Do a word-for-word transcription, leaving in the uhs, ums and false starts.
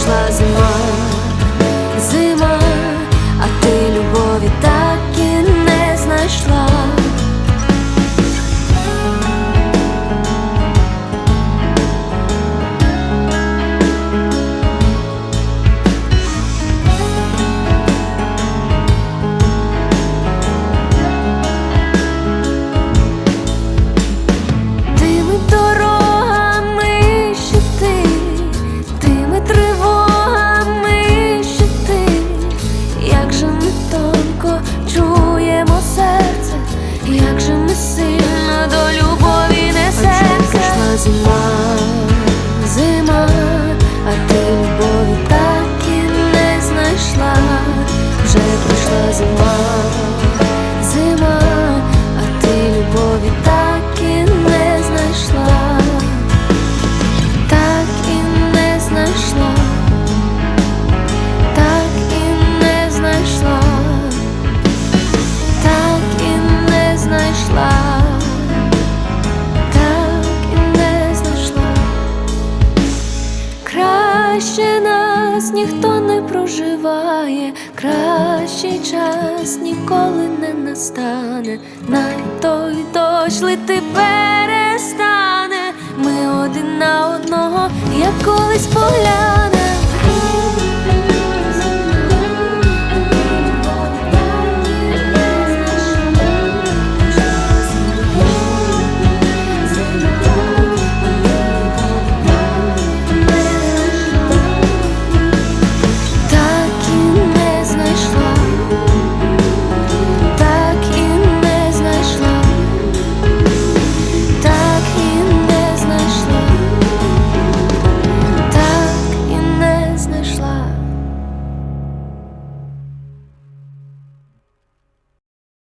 прийшла зима, зима, а ти любові так і не знайшла. Як же ми сильно до любові несемося. Прийшла зима, зима, а ти любові так і не знайшла. Вже прийшла зима, зима, а ти любові так і не знайшла. Так і не знайшла. Так і не знайшла. Знайшла, так і не знайшла. Краще нас ніхто не проживає, кращий час ніколи не настане. Най той дощ лити перестане, ми один на одного, як колись поглянемо.